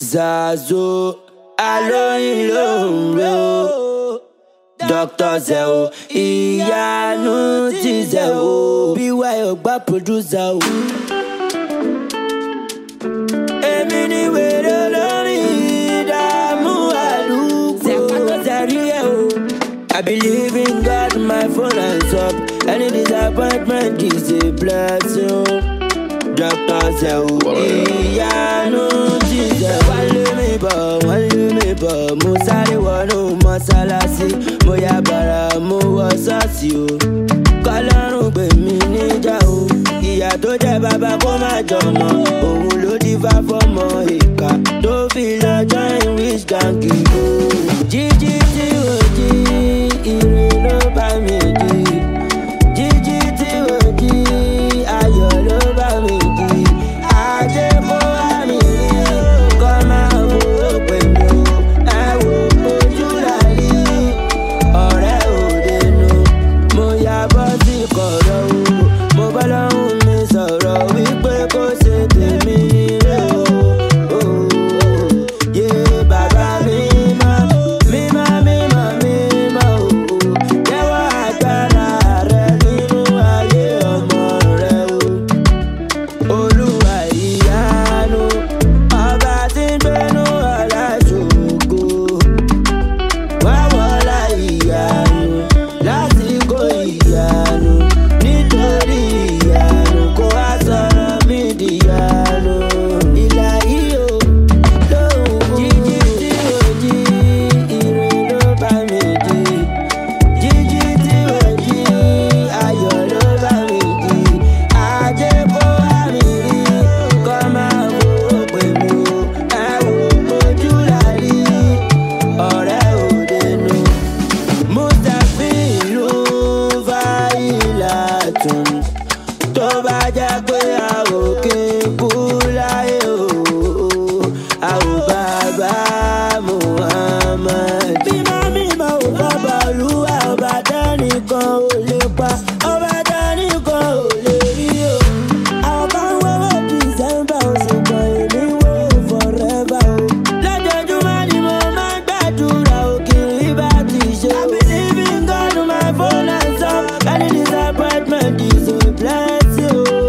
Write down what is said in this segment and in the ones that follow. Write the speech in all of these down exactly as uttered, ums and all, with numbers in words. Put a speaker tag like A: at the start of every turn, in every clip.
A: Zazo, alóyin ló ń ro. Doctor Zeo, ìyanu ti Zeo. B Y ọgbà producer o. Èmi ni wèrè lórí ìdààmú àdúgbò. Zẹ̀rí ẹ̀ o. I believe in God, my phone hands up. Any disappointment is a blessing. Doctor Zeo, ìyanu ti Zeo. Wọ́n lé mi bọ̀, wọ́n lé mi bọ̀. Mo sáré wọnú mọ́sálásí. Mo ya bàrà, mo wọ ṣọ́ọ̀ṣì o. Kọ́lọ́run gbè mí níjà o. Ìyá tó jẹ́ bàbá kó má jọmọ. Òun ló dífá fọ́mọ ìka. Tó fi lọ join rich gang o. Jíjí tí o jí, ire ló bá mi jí. Jíjí tí o jí, ayọ̀ ló bá mi jí. Ajé kó wá mi rí, kọ́ máa wo pẹ̀lú. Ẹ wo ojú làrí, ọ̀rẹ́ òde nu. Mo ya bọ́ sí kọ̀rọ̀ o. Mo bá lọ́hùn mi sọ̀rọ̀ wípé kó ṣe tèmi nílé o. Yé bàbá mi mọ́, mímọ́ mímọ́ mímọ́ o. Jẹ́wọ́ agbára rẹ nínú ayé ọmọ rẹ o. Olúwa ìyanu, ọba tí ń gbénú ọlá ṣògo. Wá wọlá ìyanu, lásìkò ìyanu. Nítorí ìyanu, kó wá sọ̀rọ̀ mí dìyanu. Ìlà yìí o, lóhùn jíjí tí o jí, ire ló bá mi jí. Jíjí tí o jí, ayọ̀ ló bá mi jí. Ajé kó wá mi rí, kọ́ máa wo pẹ̀lú. Ẹ wo ojú làrí, ọ̀rẹ́ òde nu. Mustapha ìlú fàyílà tún. Tó bá jẹ́ pé a ò kí n kú láyé o. A ò bàbá Muhammad. Mímọ́ mímọ́ ò bàbá Olúwa, ọba tẹ́nìkan ò lè pa, ọba tẹ́nìkan ò lè rí o. Àwọn kan wọ́wọ́ December o, ṣùgbọ́n èmi wò forever o. Lójoojúmọ́ ni mo máa ń gbàdúrà o, kí n rí bá ti ṣe o. I believe in God, my phone hands up. Any disappointment is a blessing o.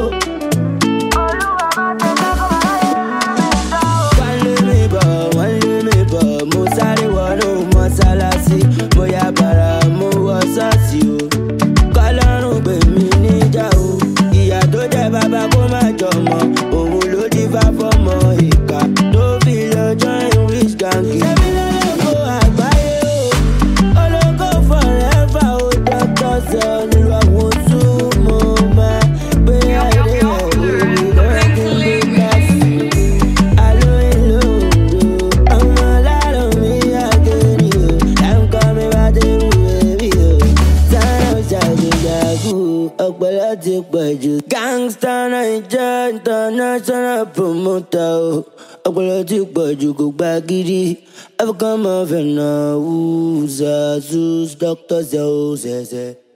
A: Wọ́n lé mi bọ̀, wọ́n lé mi bọ̀. Mo sáré wọnú mọ́sálásí. Mo ya bàrà, mo wọ ṣọ́ọ̀ṣì o. Kọ́lọ́run gbè mí níjà o. Ìyá tó jẹ́ bàbá kó má jọmọ. Òun ló dífá fọ́mọ ìka. Tó fi lọ join rich gang. Ṣebí lólógo àgbáyé o. Ológo forever o. Doctor Zeo nílò àwọn túmọ̀ máa gbé ayé rẹ̀ lórí lọ́kùn gbé káfí. Alóyin ló ń ro. Ọmọ lárò mi àgẹ̀rì o. Láǹkọ́ mi bá dé wù ẹ́bí o. Sáyọ̀ ṣàgbéyàgò, ọpọlọ ti pọ̀ jù. Gangsta Naija international promoter o. Ọpọlọ ti pọ̀ jù, kò gba gidi. African mafia náà wù Zazu, Doctor Zeo ṣẹ̀ṣẹ̀.